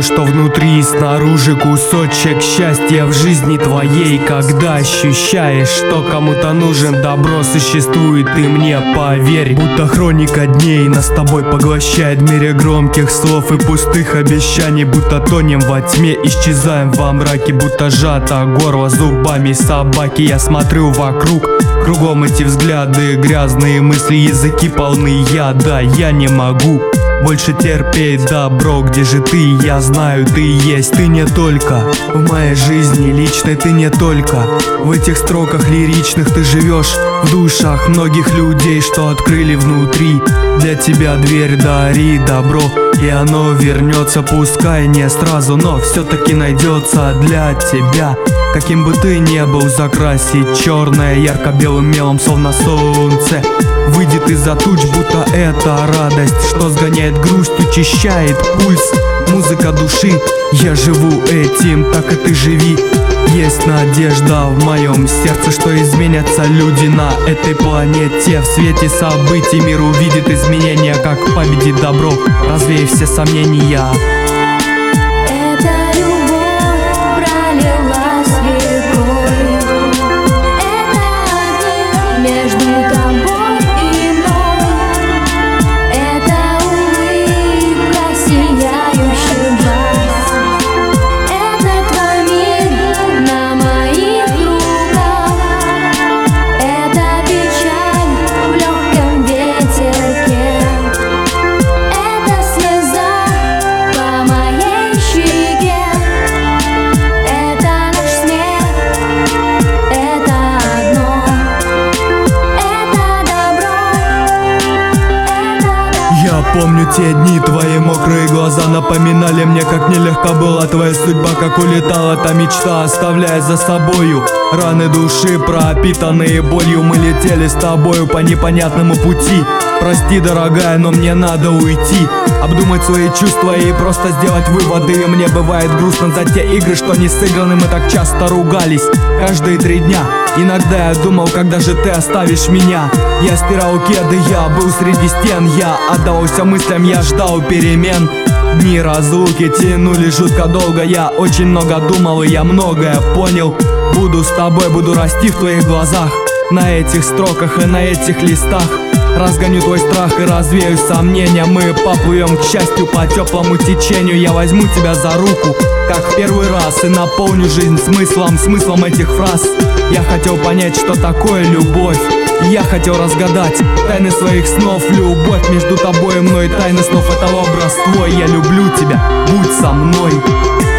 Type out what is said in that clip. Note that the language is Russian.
что внутри и снаружи кусочек счастья в жизни твоей. Когда ощущаешь, что кому-то нужен добро, существует, и мне поверь. Будто хроника дней нас с тобой поглощает в мире громких слов и пустых обещаний. Будто тонем во тьме, исчезаем во мраке, будто сжато горло зубами собаки. Я смотрю вокруг, кругом эти взгляды, грязные мысли, языки полны яда. Я не могу больше терпеть добро. Где же ты? Я знаю, ты есть. Ты не только в моей жизни личной, ты не только в этих строках лиричных. Ты живешь в душах многих людей, что открыли внутри для тебя дверь. Дари добро, и оно вернется, пускай не сразу, но все-таки найдется для тебя. Каким бы ты ни был, закрасить черное ярко-белым мелом, словно солнце выйдет из-за туч, будто это радость, что сгоняет грусть, учащает пульс. Музыка души, я живу этим, так и ты живи. Есть надежда в моем сердце, что изменятся люди на этой планете. В свете событий мир увидит изменения, как победит добро, развеяв все сомнения. Я помню те дни, твои мокрые глаза напоминали мне, как нелегко была твоя судьба, как улетала та мечта, оставляя за собою раны души, пропитанные болью. Мы летели с тобою по непонятному пути. Прости, дорогая, но мне надо уйти, обдумать свои чувства и просто сделать выводы. И мне бывает грустно за те игры, что не сыграны. Мы так часто ругались каждые 3 дня. Иногда я думал, когда же ты оставишь меня. Я стирал кеды, я был среди стен, я отдался мыслям, я ждал перемен. Дни разлуки тянули жутко долго. Я очень много думал, и я многое понял. Буду с тобой, буду расти в твоих глазах, на этих строках и на этих листах. Разгоню твой страх и развею сомнения. Мы поплывем к счастью по теплому течению. Я возьму тебя за руку, как в первый раз, и наполню жизнь смыслом этих фраз. Я хотел понять, что такое любовь. Я хотел разгадать тайны своих снов. Любовь между тобой и мной, тайны снов — это образ твой. Я люблю тебя, будь со мной.